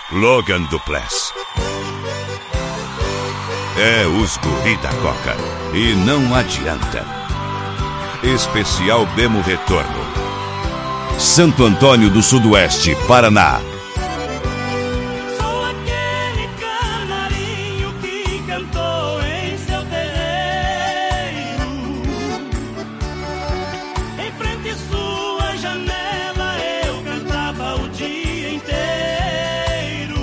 Logan Duplessis. É os guri da Coca. E não adianta. Especial Bemo Retorno. Santo Antônio do Sudoeste, Paraná. Sou aquele canarinho que cantou em seu terreiro. Em frente à sua janela eu cantava o dia inteiro.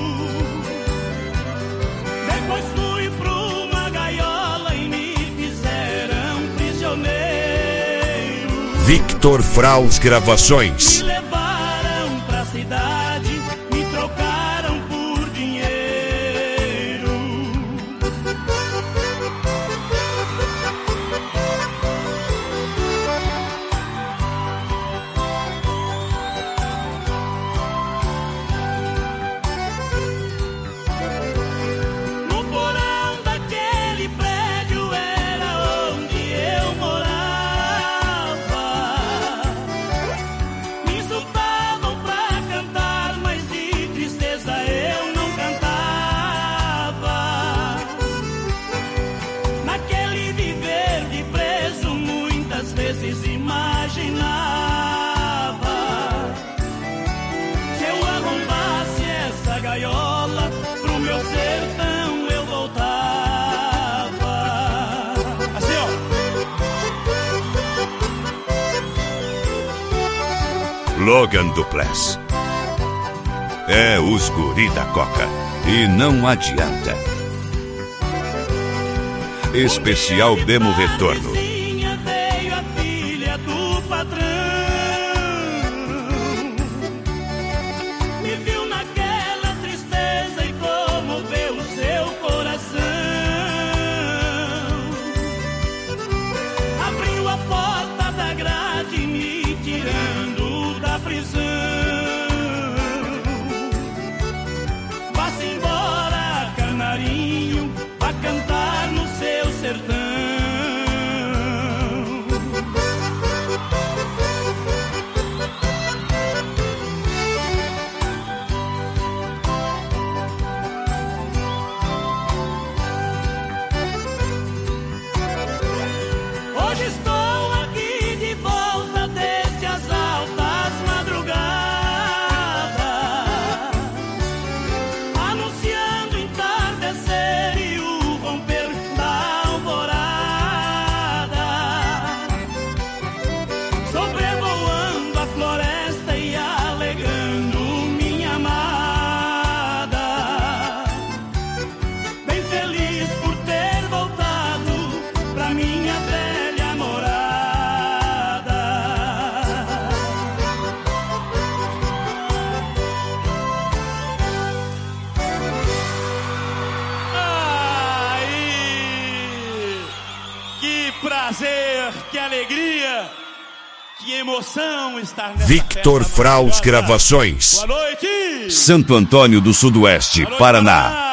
Depois fui pra uma gaiola e me fizeram prisioneiro. Victor Fraus Gravações. Me levaram pra cidade, me trocaram por dinheiro. No porão daquele prédio era onde eu morava. Me insultavam pra cantar, mas de tristeza eu não cantava. Naquele viver de preso muitas vezes imaginava: se eu arrombasse essa gaiola, pro meu sertão eu voltava. Assim, ó. Logan Duplessis. É os guri da Coca. E não adianta. Especial Bemo Retorno. Vizinha veio a filha do patrão. Me viu naquela tristeza e comoveu o seu coração. Abriu a porta da grade me tirando da prisão. Vá-se embora, canarinho, vá cantar no seu sertão. Hoje estou aqui de volta desde as altas madrugadas, anunciando o entardecer e o romper da alvorada, sobrevoando a floresta e alegrando minha amada. Bem feliz por ter voltado pra minha velha morada. Ai, que prazer, que alegria, que emoção estar nessa Victor festa Fraus maravilhosa. Gravações. Boa noite. Santo Antônio do Sudoeste, Boa noite, Paraná.